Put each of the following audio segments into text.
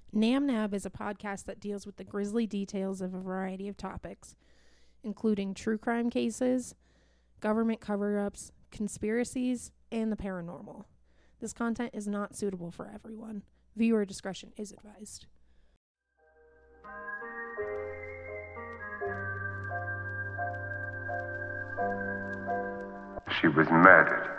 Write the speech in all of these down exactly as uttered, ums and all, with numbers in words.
Nam Nab is a podcast that deals with the grisly details of a variety of topics, including true crime cases, government cover-ups, conspiracies, and the paranormal. This content is not suitable for everyone. Viewer discretion is advised. She was murdered.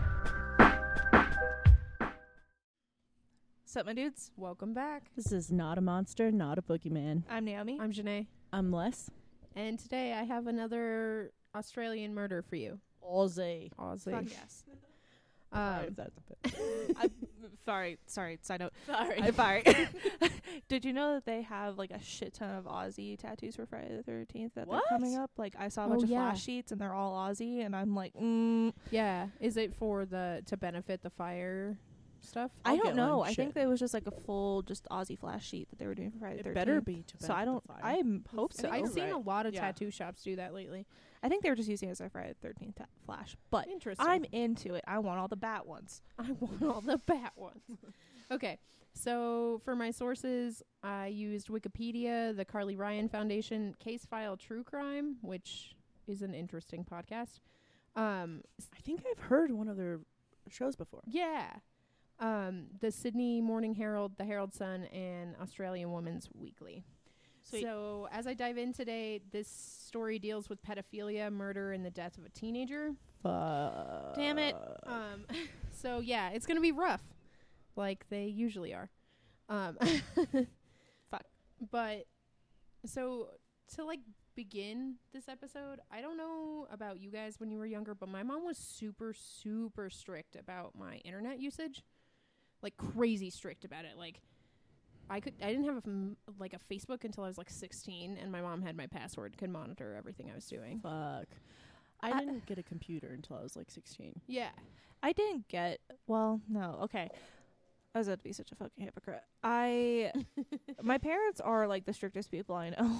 Sup, my dudes? Welcome back. This is not a monster, not a boogeyman. I'm Naomi. I'm Janae, I'm Les. and today I have another Australian murder for you. Aussie. Aussie. Fuck yes. Sorry, Um, that's a bit. I'm sorry. Sorry. Side note. Sorry. I'm sorry. Did you know that they have like a shit ton of Aussie tattoos for Friday the thirteenth that What? they're coming up? Like I saw a Oh, bunch of yeah. flash sheets and they're all Aussie, and I'm like, mm, yeah. Is it for the to benefit the fire stuff? I I'll don't get know. one. I think Shit. that was just like a full just Aussie flash sheet that they were doing for Friday the It thirteenth. better be to So I don't. benefit the I fire. m- hope so. I've seen a Right. lot of Yeah. tattoo shops do that lately. I think they were just using it as a Friday the thirteenth ta- flash, but Interesting. I'm into it. I want all the bat ones. I want all the bat ones. Okay, so for my sources, I used Wikipedia, the Carly Ryan Foundation, Case File True Crime, which is an interesting podcast. Um, I think I've heard one of their shows before. yeah, um, the Sydney Morning Herald, the Herald Sun, and Australian Women's Weekly. Sweet. So as I dive in today, this story deals with pedophilia, murder, and the death of a teenager. Fuck. Damn it. Um, so yeah, it's gonna be rough, like they usually are. Um, Fuck. But so to like begin this episode, I don't know about you guys when you were younger, but my mom was super super strict about my internet usage, like crazy strict about it. Like I could, I didn't have a f- like a Facebook until I was like sixteen, and my mom had my password, could monitor everything I was doing. Fuck. I, I- didn't get a computer until I was like sixteen. Yeah. I didn't get well, no, okay. I was about to be such a fucking hypocrite. I my parents are like the strictest people I know.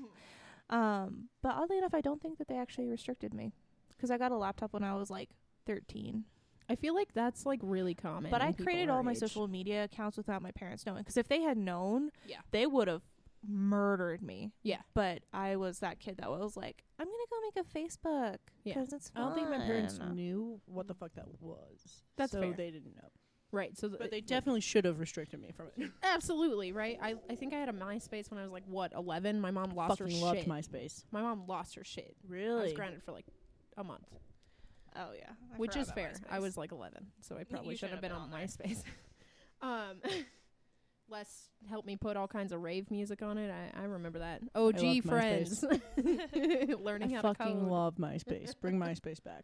um, but oddly enough, I don't think that they actually restricted me because I got a laptop when I was like thirteen. I feel like that's like really common. But in I people created our all my age. social media accounts without my parents knowing. Because if they had known, Yeah. they would have murdered me. Yeah. But I was that kid that was like, I'm gonna go make a Facebook Yeah. because it's I don't think my parents fun." knew what the fuck that was. That's so fair. they didn't know. Right. So th- But they definitely should have restricted me from it. absolutely right. I I think I had a MySpace when I was like what eleven. My mom lost her Fucking loved shit. MySpace. My mom lost her shit. I Really? was grounded for like a month, Oh yeah, I which forgot is about fair. I MySpace. was like eleven, so I probably you should have shouldn't been have on been on MySpace. um, Les helped me put all kinds of rave music on it. I, I remember that. O G loved friends, learning I how to fucking code. love MySpace. Bring MySpace back.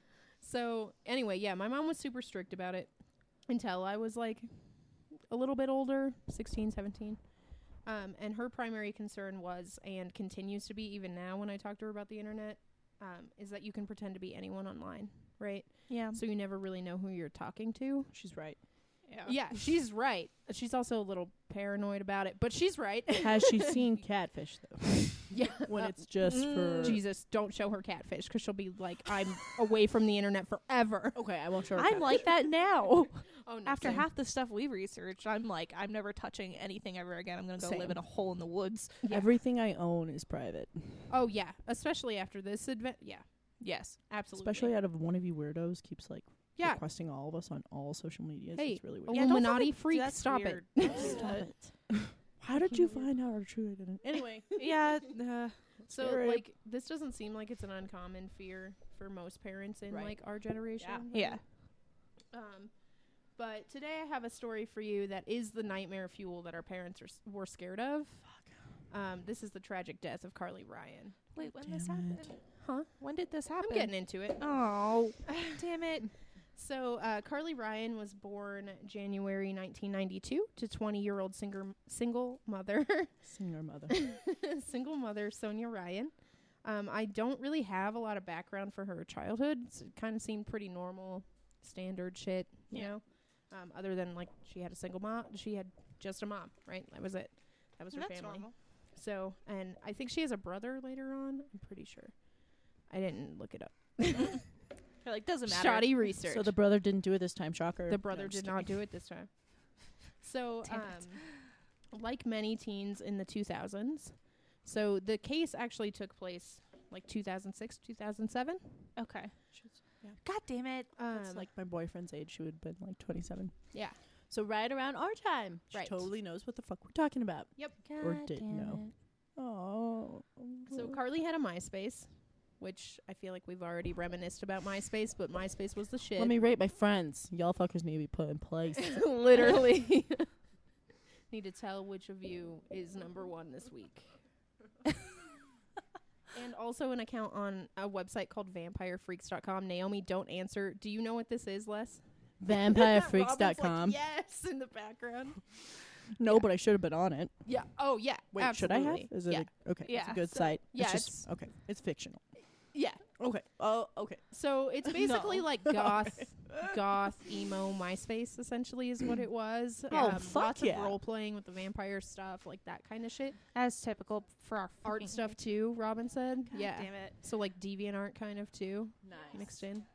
So anyway, yeah, my mom was super strict about it until I was like a little bit older, sixteen, seventeen. Um, and her primary concern was, and continues to be even now when I talk to her about the internet, um, is that you can pretend to be anyone online, right? yeah, So you never really know who you're talking to. She's right. yeah, Yeah, she's right. She's also a little paranoid about it, but she's right. Has she seen Catfish though? Yeah. When it's just for Jesus, don't show her catfish because she'll be like, I'm away from the internet forever. Okay, I won't show her. I'm Catfish. like that now. Oh, no, After same. half the stuff we researched, I'm like, I'm never touching anything ever again. I'm gonna go Same. live in a hole in the woods. Yeah. Everything I own is private. Oh yeah, especially after this event. Yeah, Yes, absolutely. Especially out of one of you weirdos keeps like yeah, requesting all of us on all social medias. Hey, It's really weird. Yeah, don't Illuminati fucking- freak. that's Stop weird. it. Stop it. How did you find out our true identity? Anyway, yeah. Uh, So Scary. like, this doesn't seem like it's an uncommon fear for most parents in Right. like our generation. yeah. right? Um, but today I have a story for you that is the nightmare fuel that our parents are s- were scared of. Um, this is the tragic death of Carly Ryan. Wait, when Damn this it. happened? Huh? When did this happen? I'm getting into it. Oh, damn it! So uh, Carly Ryan was born January nineteen ninety-two to twenty-year-old singer single mother, singer mother. single mother Sonia Ryan. Um, I don't really have a lot of background for her childhood. It's- It kind of seemed pretty normal, standard shit, you Yeah. know. Um, other than like she had a single mom, she had just a mom, right? That was it. That was her That's family. normal. So, and I think she has a brother later on. I'm pretty sure. I didn't look it up. You're like, doesn't matter. Shoddy research. So the brother didn't do it this time. Shocker. The brother No, did just not kidding. do it this time. So, Damn um, like many teens in the two thousands. So the case actually took place like two thousand six, two thousand seven. Okay. She's, yeah. God damn it. Um, That's like my boyfriend's age. She would have been like twenty-seven. yeah. So right around our time. She Right. totally knows what the fuck we're talking about. Or God didn't damn know. it. Oh. So Carly had a MySpace, which I feel like we've already reminisced about MySpace, but MySpace was the shit. Let me rate my friends. Y'all fuckers need to be put in place. Literally. Need to tell which of you is number one this week. And also an account on a website called vampire freaks dot com. Naomi, don't answer. Do you know what this is, Les? vampire freaks dot Robin's like, com. yes, in the background. No, Yeah. but I should have been on it. Yeah. Oh, yeah. Wait, absolutely. should I have? Is it Yeah. a, okay? It's Yeah. a good So- site. yeah, It's just okay. It's fictional. Yeah. Okay. Oh, okay. So it's basically No. like goth, goth, emo MySpace, essentially, is what it was. Oh, um, fuck lots yeah. of role playing with the vampire stuff, like that kind of shit. As typical for our Art fucking- stuff too, Robin said. God yeah. damn it. So like DeviantArt kind of too, Nice. mixed in.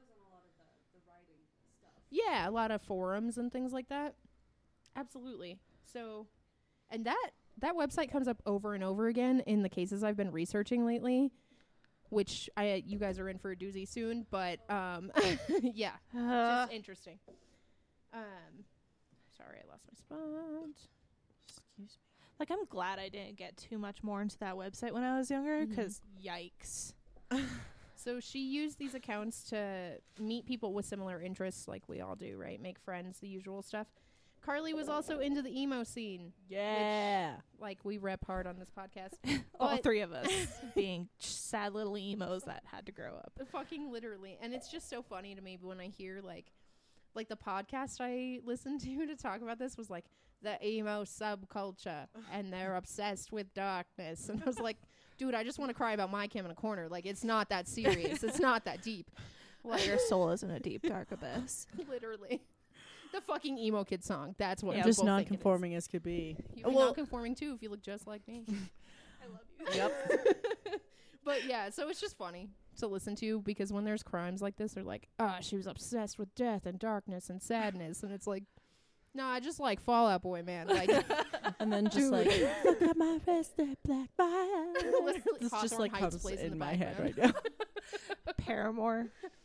Yeah, a lot of forums and things like that. Absolutely. So, and that that website comes up over and over again in the cases I've been researching lately, which I you guys are in for a doozy soon. But um, yeah, Uh, just interesting. Um, sorry, I lost my spot. Excuse me. like, I'm glad I didn't get too much more into that website when I was younger, Mhm. 'cause yikes. So she used these accounts to meet people with similar interests, like we all do, right? Make friends, the usual stuff. Carly was also into the emo scene, Yeah. like we rep hard on this podcast. All But- three of us being sad little emos that had to grow up. Fucking literally. And it's just so funny to me when I hear like like the podcast I listened to to talk about this was like the emo subculture and they're obsessed with darkness. And I was like, dude, I just want to cry about My Chem in a Corner. Like, it's not that serious. It's not that deep. Like, Your soul is in a deep, dark abyss. literally. The fucking emo kid song. That's what Yeah, I'm Just both thinking it is. non-conforming as could be. You can Well- non-conforming too if you look just like me. I love you. Yep. But yeah, so it's just funny to listen to because when there's crimes like this, they're like, ah, she was obsessed with death and darkness and sadness. And it's like, no, I just like Fall Out Boy, man. Like, And then just Dude. like, look at my wrist, that black fire. Literally, This just Hawthorne like Heights comes plays in in the my head right background. now. Paramore.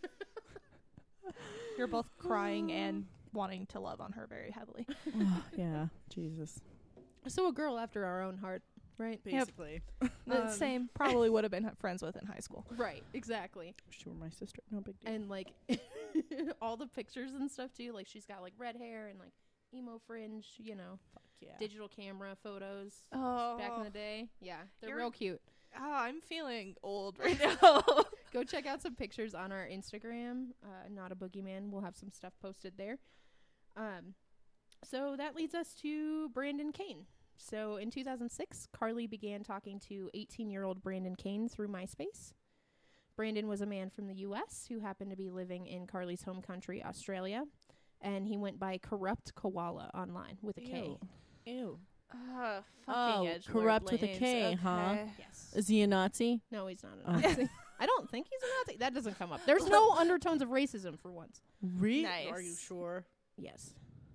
You're both crying and wanting to love on her very heavily. Yeah. Jesus. so a girl after our own heart, right? Basically. The Um, same probably would have been friends with in high school. Right, exactly. She were my sister. No big deal. And like all the pictures and stuff too. Like she's got like red hair and like emo fringe, you know, Fuck yeah. digital camera photos Oh, back in the day. Yeah, they're You're- real cute. oh, I'm feeling old right now. Go check out some pictures on our Instagram. Uh, Not a Boogeyman. We'll have some stuff posted there. Um, so that leads us to Brandon Kane. So in two thousand six, Carly began talking to eighteen-year-old Brandon Kane through MySpace. Brandon was a man from the U S who happened to be living in Carly's home country, Australia, and he went by Corrupt Koala online with a K. Ew. Ew. Uh, Oh, edgelord corrupt with a lanes. K, huh? Okay. Yes. Is he a Nazi? No, he's not a Uh. Nazi. I don't think he's a Nazi. That doesn't come up. There's no undertones of racism for once. Really? Nice. Are you sure? Yes.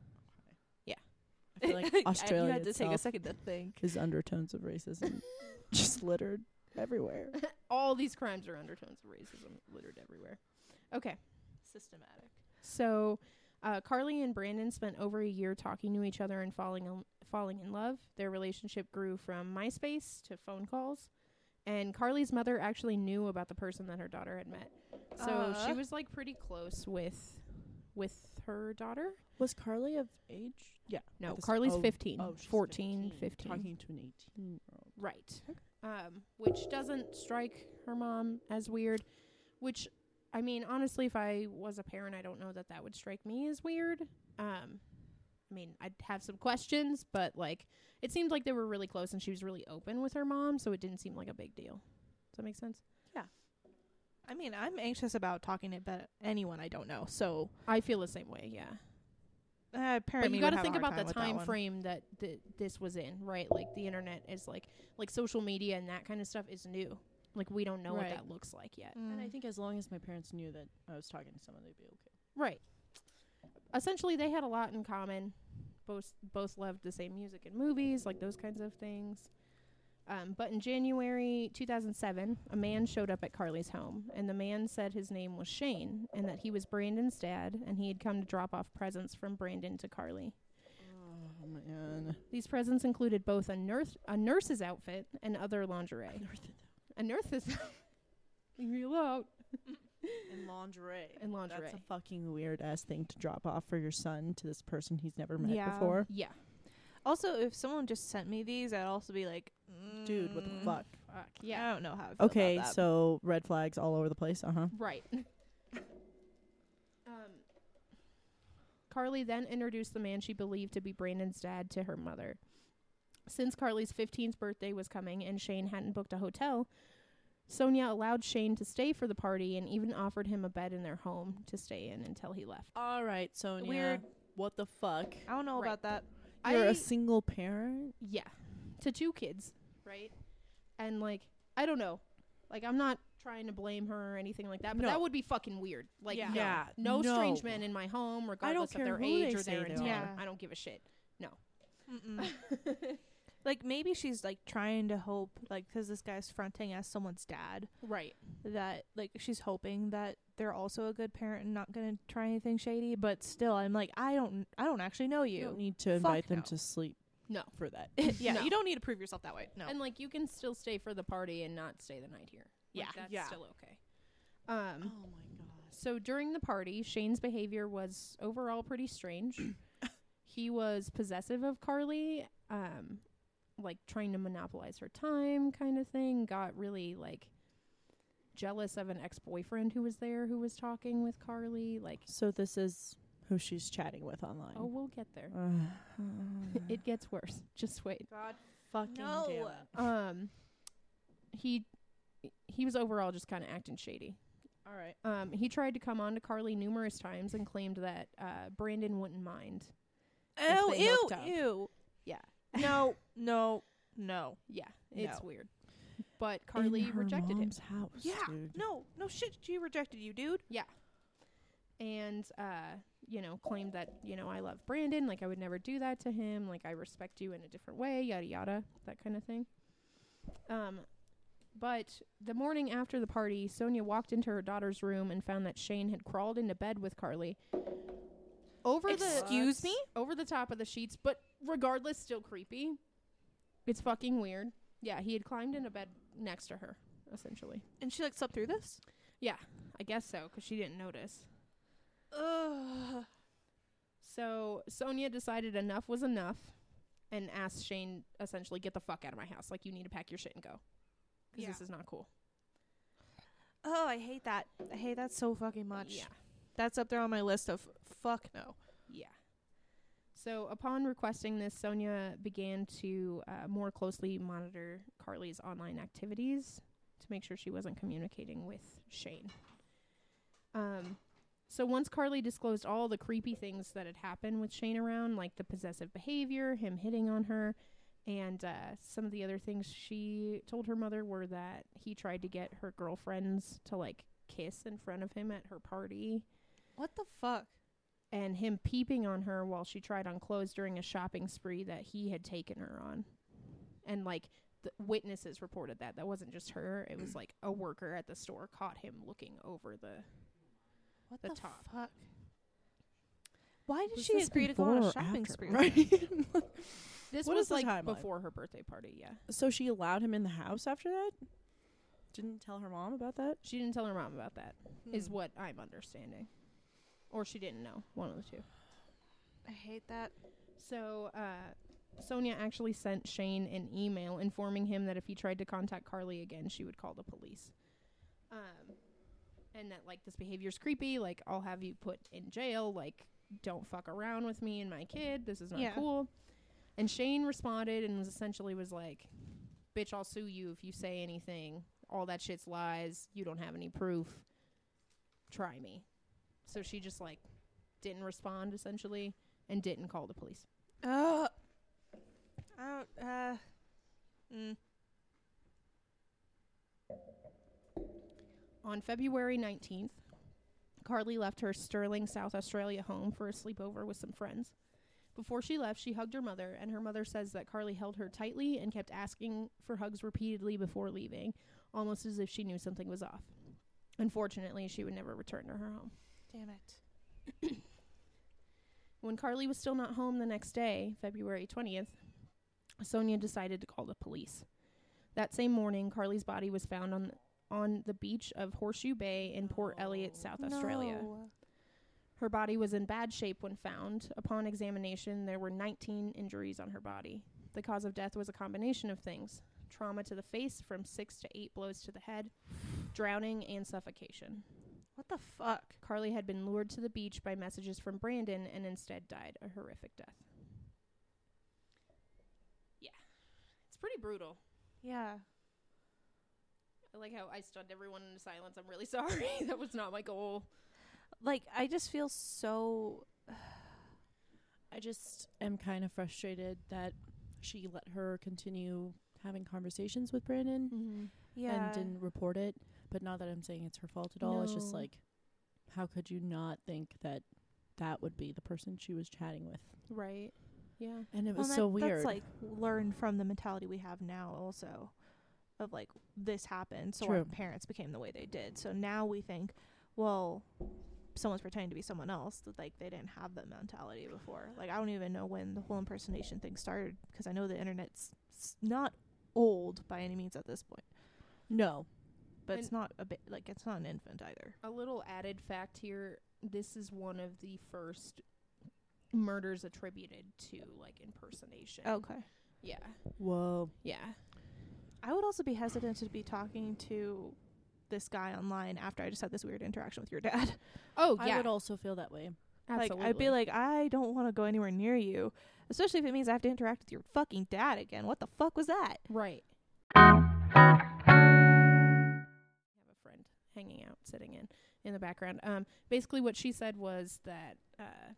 I feel like you Australia had to take a itself second to think. is undertones of racism just littered everywhere. All these crimes are undertones of racism littered everywhere. Okay. Systematic. So, uh, Carly and Brandon spent over a year talking to each other and falling in, falling in love. Their relationship grew from MySpace to phone calls. And Carly's mother actually knew about the person that her daughter had met. So she Uh. was like pretty close with with her daughter. Was Carly of age? Yeah. No, at this- Carly's oh, fifteen, oh, she's fourteen, fifteen. Talking to an eighteen-year-old. Right. Um, which doesn't strike her mom as weird. Which, I mean, honestly, if I was a parent, I don't know that that would strike me as weird. Um, I mean, I'd have some questions, but, like, it seemed like they were really close and she was really open with her mom, so it didn't seem like a big deal. Does that make sense? I mean, I'm anxious about talking to about anyone I don't know. So, I feel the same way, yeah. uh, But apparently you got to think about the time frame that th- this was in, right? Like, the internet is, like, like social media and that kind of stuff is new. Like, we don't know what Right. that looks like yet. Mm. And I think as long as my parents knew that I was talking to someone, they'd be okay. Right. Essentially, they had a lot in common. Both both loved the same music and movies, like those kinds of things. Um, but in January two thousand seven, a man showed up at Carly's home, and the man said his name was Shane and that he was Brandon's dad, and he had come to drop off presents from Brandon to Carly. Oh man. These presents included both a nurse a nurse's outfit and other lingerie. A nurse's leave me alone. And lingerie. And lingerie. That's a fucking weird ass thing to drop off for your son to this person he's never met Yeah. before. Yeah. Also, if someone just sent me these, I'd also be like, mm, Dude, what the fuck? Fuck. Yeah. I don't know how I feel Okay, about that. so red flags all over the place. Uh huh. Right. um, Carly then introduced the man she believed to be Brandon's dad to her mother. Since Carly's fifteenth birthday was coming and Shane hadn't booked a hotel, Sonia allowed Shane to stay for the party and even offered him a bed in their home to stay in until he left. All right, Sonia. Weird. What the fuck? I don't know Right. about that. You're I- a single parent? Yeah. To two kids, right? And, like, I don't know. Like, I'm not trying to blame her or anything like that, but No. that would be fucking weird. Like, Yeah. no. Yeah, no, no. strange men in my home, regardless of care their who age they or say their they intent. are. I don't give a shit. Mm-mm. Like, maybe she's, like, trying to hope, like, because this guy's fronting as someone's dad, Right. that, like, she's hoping that they're also a good parent and not going to try anything shady. But still, I'm like, I don't, I don't actually know You you. don't need to invite them no. to sleep No. for that. yeah, No. you don't need to prove yourself that way. No. And, like, you can still stay for the party and not stay the night here. Like, Yeah. that's Yeah. still okay. Um, Oh my god. So during the party, Shane's behavior was overall pretty strange. He was possessive of Carly, um, like trying to monopolize her time kind of thing. Got really, like, jealous of an ex-boyfriend who was there who was talking with Carly. Like, So this is who she's chatting with online. oh, we'll get there. Uh, It gets worse. Just wait. God. fucking No. damn it. Um, he he was overall just kind of acting shady. All right. Um, he tried to come on to Carly numerous times and claimed that uh, Brandon wouldn't mind. Ew, they ew, hooked up. ew. Yeah. No, no, no. Yeah, it's No. weird. But Carly In her rejected him. mom's house, Yeah, dude. no, no shit. She rejected you, dude. And, uh, you know, claimed that, you know, I love Brandon. Like, I would never do that to him. Like, I respect you in a different way, yada, yada, that kind of thing. Um, but the morning after the party, Sonia walked into her daughter's room and found that Shane had crawled into bed with Carly. Over the Excuse me? over the top of the sheets, but regardless, still creepy. It's fucking weird. Yeah, he had climbed into bed next to her, essentially. And she like slept through this? Yeah, I guess so, because she didn't notice. Ugh. So Sonia decided enough was enough and asked Shane, essentially, get the fuck out of my house. Like, you need to pack your shit and go. Because Yeah. this is not cool. Oh, I hate that. I hate that so fucking much. Yeah. That's up there on my list of fuck no. Yeah. So upon requesting this, Sonia began to uh, more closely monitor Carly's online activities to make sure she wasn't communicating with Shane. Um, so once Carly disclosed all the creepy things that had happened with Shane around, like the possessive behavior, him hitting on her, and uh, some of the other things she told her mother were that he tried to get her girlfriends to, like, kiss in front of him at her party, What the fuck? and him peeping on her while she tried on clothes during a shopping spree that he had taken her on. And, like, the witnesses reported that. That wasn't just her. It was, like, a worker at the store caught him looking over the... What The the, top. fuck? Why did Was she this agree to go on a before or shopping after? spree? Right. This What was, is the like, timeline? before her birthday party, yeah. So she allowed him in the house after that? Didn't tell her mom about that? She didn't tell her mom about that, is Hmm. what I'm understanding. Or she didn't know. One of the two. I hate that. So, uh, Sonia actually sent Shane an email informing him that if he tried to contact Carly again, she would call the police. Um, and that, like, this behavior's creepy. Like, I'll have you put in jail. Like, don't fuck around with me and my kid. This is not Yeah. cool. And Shane responded and was essentially was like, bitch, I'll sue you if you say anything. All that shit's lies. You don't have any proof. Try me. So she just, like, didn't respond, essentially, and didn't call the police. Uh, I don't, uh, mm. On February nineteenth, Carly left her Stirling, South Australia home for a sleepover with some friends. Before she left, she hugged her mother, and her mother says that Carly held her tightly and kept asking for hugs repeatedly before leaving, almost as if she knew something was off. Unfortunately, she would never return to her home. Damn it. When Carly was still not home the next day, February twentieth, Sonia decided to call the police. That same morning, Carly's body was found on on the beach of Horseshoe Bay in Port Elliot, South Australia. No. Her body was in bad shape when found. Upon examination, there were nineteen injuries on her body. The cause of death was a combination of things: trauma to the face from six to eight blows to the head, drowning, and suffocation. What the fuck? Carly had been lured to the beach by messages from Brandon and instead died a horrific death. Yeah. It's pretty brutal. Yeah. I like how I stunned everyone into silence. I'm really sorry. That was not my goal. Like, I just feel so... I just am kind of frustrated that she let her continue having conversations with Brandon Mm-hmm. Yeah. and didn't report it. But not that I'm saying it's her fault at all. It's just No. like, how could you not think that that would be the person she was chatting with? Right. Yeah. And it Well, was that- so weird. That's, like, learned from the mentality we have now also. Of, like, this happened, so our True. parents became the way they did. So now we think, well... someone's pretending to be someone else, that like they didn't have that mentality before. Like, I don't even know when the whole impersonation thing started, because I know the internet's s- not old by any means at this point, no. but And- it's not a bit like it's not an infant either. A little added fact here. This is one of the first murders attributed to, like, impersonation. Okay. Yeah. Whoa. Yeah. I would also be hesitant to be talking to this guy online after I just had this weird interaction with your dad. Oh, yeah. I would also feel that way. Absolutely. Like, I'd be like, I don't want to go anywhere near you, especially if it means I have to interact with your fucking dad again. What the fuck was that? right. I have a friend hanging out, sitting in, in the background. Um, basically what she said was that, uh,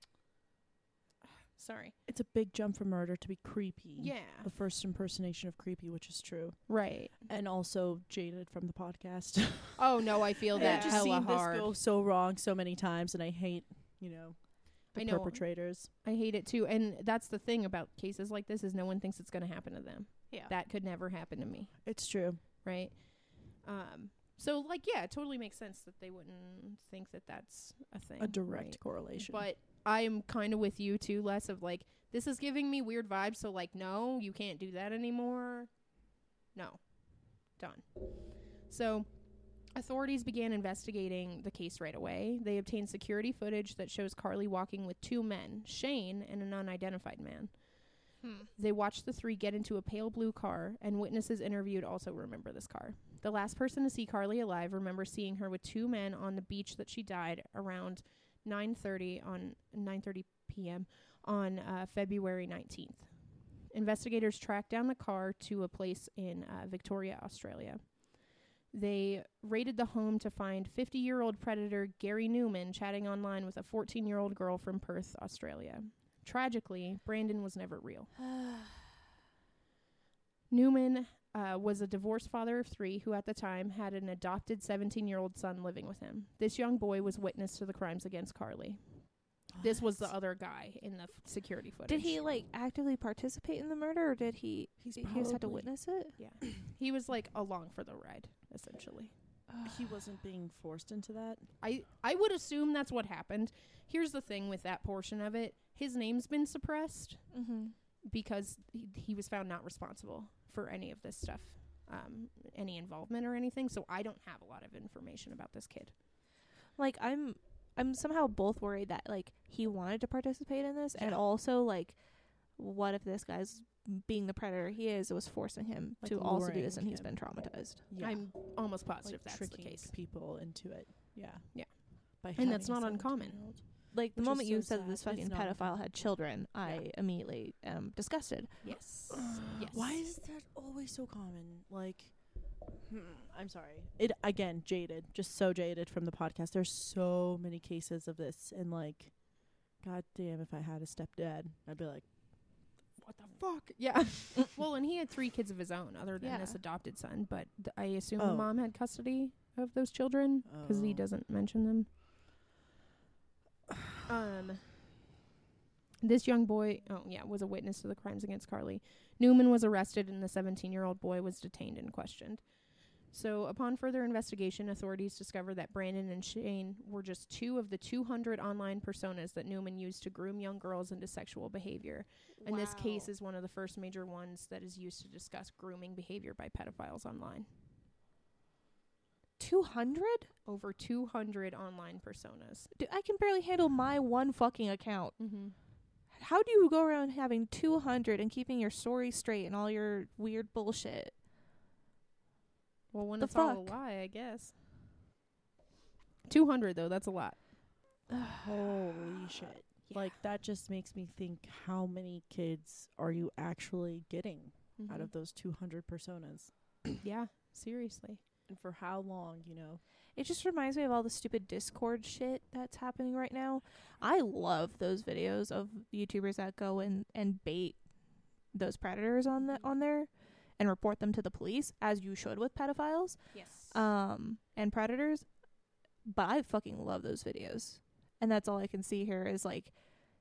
sorry. It's a big jump from murder to be creepy. Yeah. The first impersonation of creepy, which is true. Right. And also jaded from the podcast. Oh, no, I feel that I've just hella seen hard. this go so wrong so many times, and I hate, you know, the I know. perpetrators. I hate it too. And that's the thing about cases like this, is no one thinks it's going to happen to them. Yeah. That could never happen to me. It's true. Right. Um, so, like, yeah, it totally makes sense that they wouldn't think that that's a thing. A direct right? correlation. But I am kind of with you too, less of like, this is giving me weird vibes. So, like, no, you can't do that anymore. No. Done. So, authorities began investigating the case right away. They obtained security footage that shows Carly walking with two men, Shane and an unidentified man. Hmm. They watched the three get into a pale blue car, and witnesses interviewed also remember this car. The last person to see Carly alive remembers seeing her with two men on the beach that she died around nine thirty on nine thirty p.m. on uh, February nineteenth. Investigators tracked down the car to a place in uh, Victoria, Australia. They raided the home to find fifty-year-old predator Gary Newman chatting online with a fourteen-year-old girl from Perth, Australia. Tragically, Brandon was never real. Newman uh, was a divorced father of three who at the time had an adopted seventeen-year-old son living with him. This young boy was witness to the crimes against Carly. This was the What? other guy in the f- security footage. Did he like actively participate in the murder, or did he? He's he just had to probably- witness it. Yeah. He was like along for the ride, essentially. He wasn't being forced into that. I, I would assume that's what happened. Here's the thing with that portion of it. His name's been suppressed Mm-hmm. because he, he was found not responsible for any of this stuff, um, any involvement or anything. So I don't have a lot of information about this kid. Like, I'm, I'm somehow both worried that like he wanted to participate in this, and Yeah. also like, what if this guy's being the predator he is, it was forcing him Like to also do luring this, and he's him. been traumatized. Yeah. I'm almost positive like that's the tricking case. people into it. Yeah. Yeah. By And that's having a not uncommon. seventeen-year-old. Like the Which is moment you so said that this sad, but fucking it's not pedophile uncommon. had children, I immediately am disgusted. Yes. yes. Why is that always so common? Like, hmm, I'm sorry. It again, jaded, just so jaded from the podcast. There's so many cases of this, and like, god damn, if I had a stepdad, I'd be like, what the fuck? Yeah. Well, and he had three kids of his own other than Yeah. this adopted son, but th- I assume Oh. the mom had custody of those children because he Oh. doesn't mention them. Um. This young boy, oh yeah, was a witness to the crimes against Carly. Newman was arrested and the seventeen-year-old boy was detained and questioned. So upon further investigation, authorities discovered that Brandon and Shane were just two of the two hundred online personas that Newman used to groom young girls into sexual behavior. And this case is one of the first major ones that is used to discuss grooming behavior by pedophiles online. two hundred? Over two hundred online personas. Dude, I can barely handle my one fucking account. Mm-hmm. How do you go around having two hundred and keeping your story straight and all your weird bullshit? Well, when The it's all a fuck? lie, I guess. two hundred, though, that's a lot. Holy shit. Yeah. Like, that just makes me think, how many kids are you actually getting Mm-hmm. out of those two hundred personas? Yeah, seriously. And for how long, you know? It just reminds me of all the stupid Discord shit that's happening right now. I love those videos of YouTubers that go and, and bait those predators on the on there and report them to the police, as you should with pedophiles Yes. um and predators. But I fucking love those videos. And that's all I can see here is like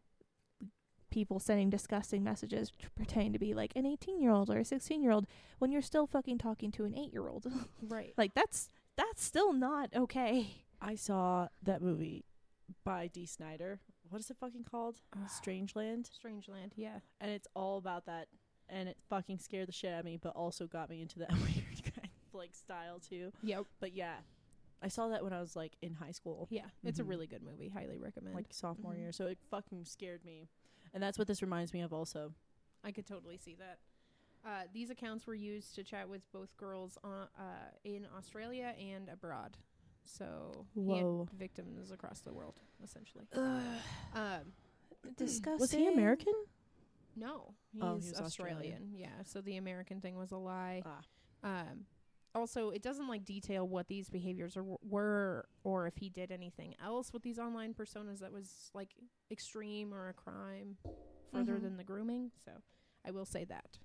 people sending disgusting messages to pretending to be like an eighteen year old or a sixteen year old when you're still fucking talking to an eight year old. Right. Like that's that's still not okay. I saw that movie by Dee Snider. What is it fucking called? Strangeland. Strangeland, yeah. And it's all about that. And it fucking scared the shit out of me, but also got me into that weird kind of like style too. Yep. But yeah, I saw that when I was like in high school, Yeah, it's a Mhm. really good movie. Highly recommend. like sophomore Mhm. year. So it fucking scared me. And that's what this reminds me of also. I could totally see that. Uh, these accounts were used to chat with both girls on, uh, in Australia and abroad. So he Whoa. had victims across the world, essentially. Um, Disgusting. Was he American? no, he's Oh, he was Australian. Australian. Yeah, so the American thing was a lie. Ah. Um, also, it doesn't like detail what these behaviors are, were or if he did anything else with these online personas that was like extreme or a crime further Mhm. than the grooming. So I will say that.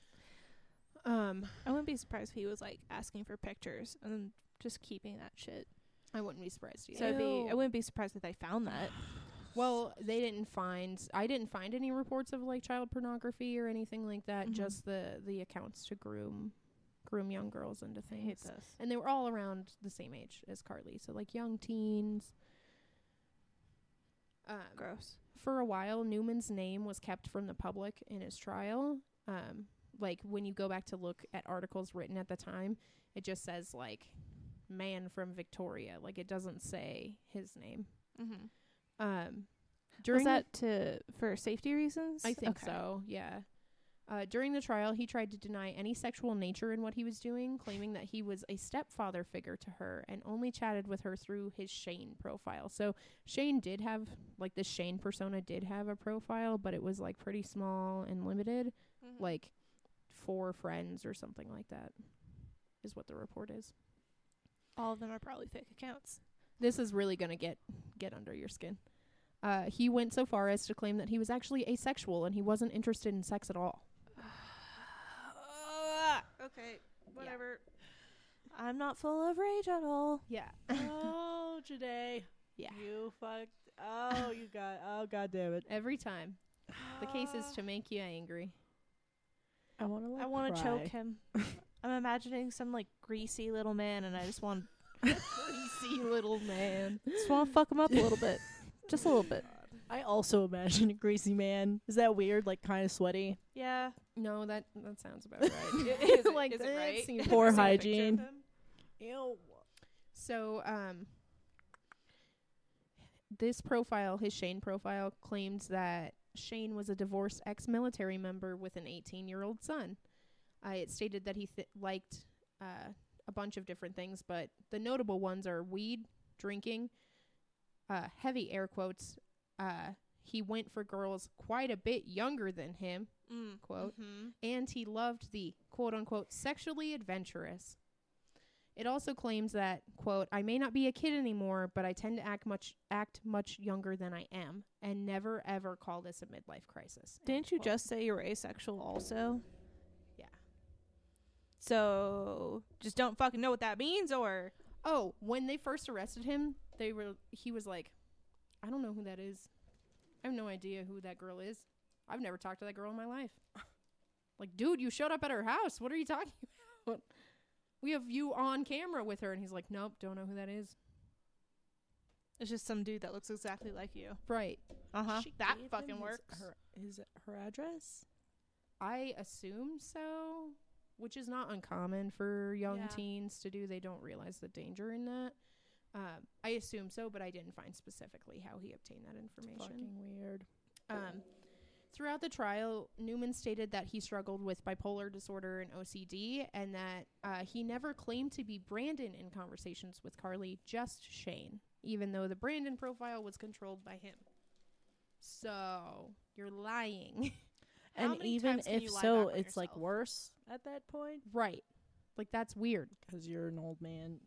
Um, I wouldn't be surprised if he was like asking for pictures and then just keeping that shit. I wouldn't be surprised either. So I'd be, I Ew. wouldn't be surprised if they found that. Well, they didn't find. I didn't find any reports of like child pornography or anything like that. Mhm. Just the the accounts to groom, groom young girls into I hate things. this. And they were all around the same age as Carly, so like young teens. Um, Gross. for a while, Newman's name was kept from the public in his trial. Um, like when you go back to look at articles written at the time, it just says like man from Victoria. Like it doesn't say his name. Mm-hmm. Um, Was during the- that to for safety reasons? I think Okay. so, yeah. Uh, during the trial, he tried to deny any sexual nature in what he was doing, claiming that he was a stepfather figure to her and only chatted with her through his Shane profile. So Shane did have, like, this Shane persona did have a profile, but it was, like, pretty small and limited, Mhm. like four friends or something like that is what the report is. all of them are probably fake accounts. This is really going to get get under your skin. Uh, he went so far as to claim that he was actually asexual and he wasn't interested in sex at all. Okay, whatever. I'm not full of rage at all. Yeah. Oh, Janae. Yeah. You fucked. Oh, you got. Oh, god damn it. Every time. The case is to make you angry. I want to. Like, I want to choke cry. him. I'm imagining some like greasy little man, and I just want Greasy little man. just want to fuck him up a little bit, just a little bit. I also imagine a greasy man. Is that weird? Like kind of sweaty. Yeah, No, that that sounds about right. Is it- like is it that right? seems Poor right. hygiene. Ew. So, um, this profile, his Shane profile, claims that Shane was a divorced ex-military member with an eighteen-year-old son. Uh, it stated that he th- liked uh, a bunch of different things, but the notable ones are weed, drinking, uh, heavy air quotes. Uh, he went for girls quite a bit younger than him, mm. quote, Mm-hmm. and he loved the quote-unquote sexually adventurous. It also claims that, quote, I may not be a kid anymore, but I tend to act much act much younger than I am, and never ever call this a midlife crisis. End Didn't you quote. just say you were asexual also? Yeah. So just don't fucking know what that means, or Oh, when they first arrested him, they were he was like, I don't know who that is. I have no idea who that girl is. I've never talked to that girl in my life. Like, dude, you showed up at her house. What are you talking about? We have you on camera with her. And he's like, nope, don't know who that is. It's just some dude that looks exactly like you. Right. Uh-huh. She That gave him fucking his- works. Her, his her address. I assume so, which is not uncommon for young Yeah. teens to do. They don't realize the danger in that. Um, I assume so, but I didn't find specifically how he obtained that information. Fucking weird. Um, throughout the trial, Newman stated that he struggled with bipolar disorder and O C D, and that uh, he never claimed to be Brandon in conversations with Carly, just Shane, even though the Brandon profile was controlled by him. So, you're lying. How And many even times can if you lie so, back on it's like yourself? worse at that point Right. Like, that's weird. because you're an old man.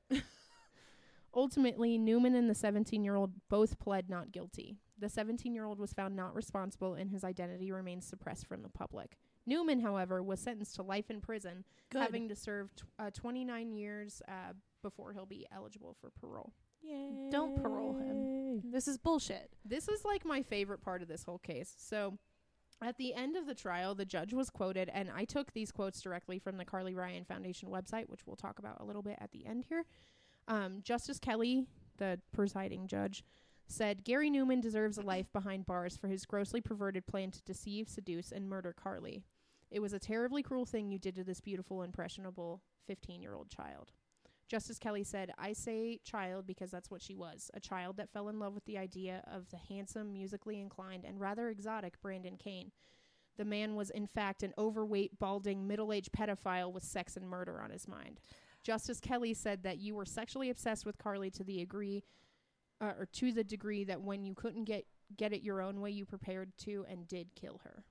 Ultimately, Newman and the seventeen-year-old both pled not guilty. The seventeen-year-old was found not responsible, and his identity remains suppressed from the public. Newman, however, was sentenced to life in prison, Good. having to serve tw- uh, twenty-nine years uh, before he'll be eligible for parole. Yay. Don't parole him. This is bullshit. This is like my favorite part of this whole case. So, at the end of the trial, the judge was quoted, and I took these quotes directly from the Carly Ryan Foundation website, which we'll talk about a little bit at the end here. Um, Justice Kelly, the presiding judge, said Gary Newman deserves a life behind bars for his grossly perverted plan to deceive, seduce, and murder Carly. It was a terribly cruel thing you did to this beautiful, impressionable fifteen-year-old child. Justice Kelly said, I say child because that's what she was, a child that fell in love with the idea of the handsome, musically inclined, and rather exotic Brandon Kane. The man was, in fact, an overweight, balding, middle-aged pedophile with sex and murder on his mind. Justice Kelly said that you were sexually obsessed with Carly to the degree, uh, or to the degree that when you couldn't get, get it your own way, you prepared to and did kill her.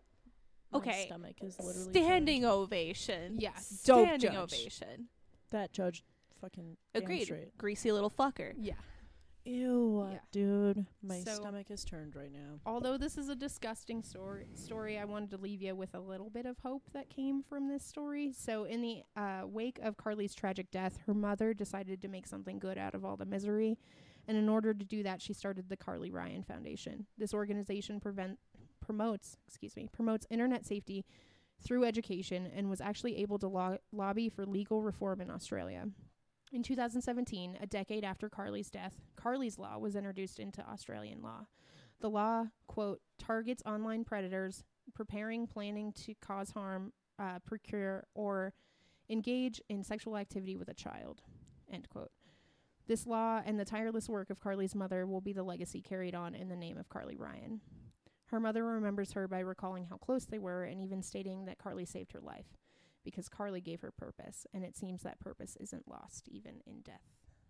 My Okay. stomach is literally Standing turned. ovation. Yeah, dope Standing judge. ovation. That judge fucking damn Agreed. straight. Greasy little fucker. Yeah. Ew, Yeah. dude. My So- stomach is turned right now. Although this is a disgusting story, story, I wanted to leave you with a little bit of hope that came from this story. So, in the uh, wake of Carly's tragic death, her mother decided to make something good out of all the misery. And in order to do that, she started the Carly Ryan Foundation. This organization prevent, promotes, excuse me, promotes internet safety through education and was actually able to lo- lobby for legal reform in Australia. In two thousand seventeen, a decade after Carly's death, Carly's Law was introduced into Australian law. The law, quote, targets online predators preparing, planning to cause harm, uh, procure, or engage in sexual activity with a child, end quote. This law and the tireless work of Carly's mother will be the legacy carried on in the name of Carly Ryan. Her mother remembers her by recalling how close they were and even stating that Carly saved her life because Carly gave her purpose, and it seems that purpose isn't lost even in death.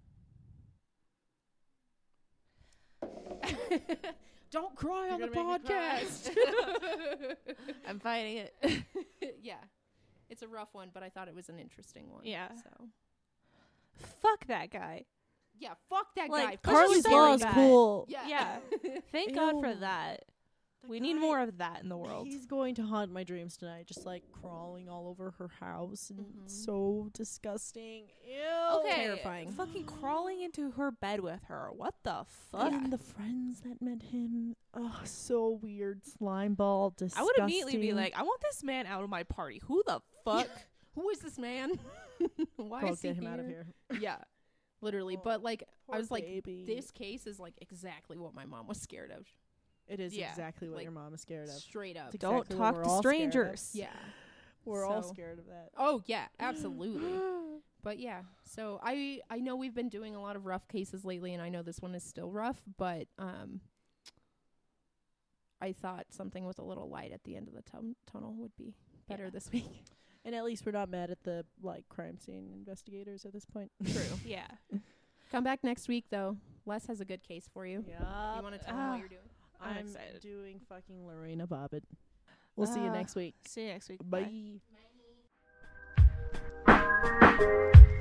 Don't cry You're on the gonna make me cry. podcast. I'm fighting it. Yeah. It's a rough one, but I thought it was an interesting one. Yeah. So, Fuck that guy. yeah, fuck that Like, guy. Carly's Fuck Law that is guy. cool. Yeah. Yeah. Thank God for Ew. that. The We need guy- more of that in the world. He's going to haunt my dreams tonight, just like crawling all over her house and Mhm. so disgusting. Ew. Okay. Terrifying. Fucking crawling into her bed with her. What the fuck? And the friends that met him, oh, so weird. Slime ball, I disgusting. would immediately be like, I want this man out of my party. Who the fuck? Who is this man? Why Girl, is he get him out of here. Yeah. Literally. Oh, But, like, I Poor was like, baby. this case is, like, exactly what my mom was scared of. It is Yeah. exactly what Like, your mom is scared of. Straight up. It's Don't exactly what talk we're to all scared of. strangers. Yeah. We're all So- scared of that. Oh, yeah. Absolutely. But yeah, so I I know we've been doing a lot of rough cases lately, and I know this one is still rough, but um, I thought something with a little light at the end of the tum- tunnel would be better Yeah. this week. And at least we're not mad at the like crime scene investigators at this point. True. Yeah. Come back next week, though. Les has a good case for you. Yeah. You want to tell him Ah. what you're doing? I'm I'm excited. doing fucking Lorena Bobbitt. We'll see you Ah. next week. See you next week. Bye. Bye.